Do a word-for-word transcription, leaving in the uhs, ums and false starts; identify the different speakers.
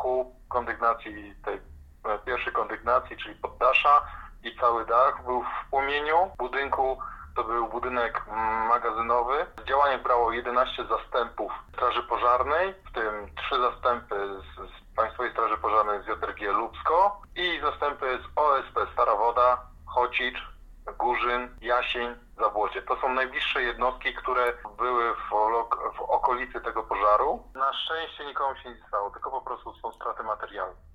Speaker 1: dachu kondygnacji, tej pierwszej kondygnacji, czyli poddasza, i cały dach był w płomieniu. W budynku to był budynek magazynowy. Działanie brało jedenaście zastępów Straży Pożarnej, w tym trzy zastępy z, z Państwowej Straży Pożarnej z J R G Lubsko i zastępy z O S P Stara Woda, Chocicz, Górzyn, Jasień, Zabłocie. To są najbliższe jednostki, które były w, w okolicy tego pożaru. Na szczęście nikomu się nie stało, tylko po prostu są straty materialne.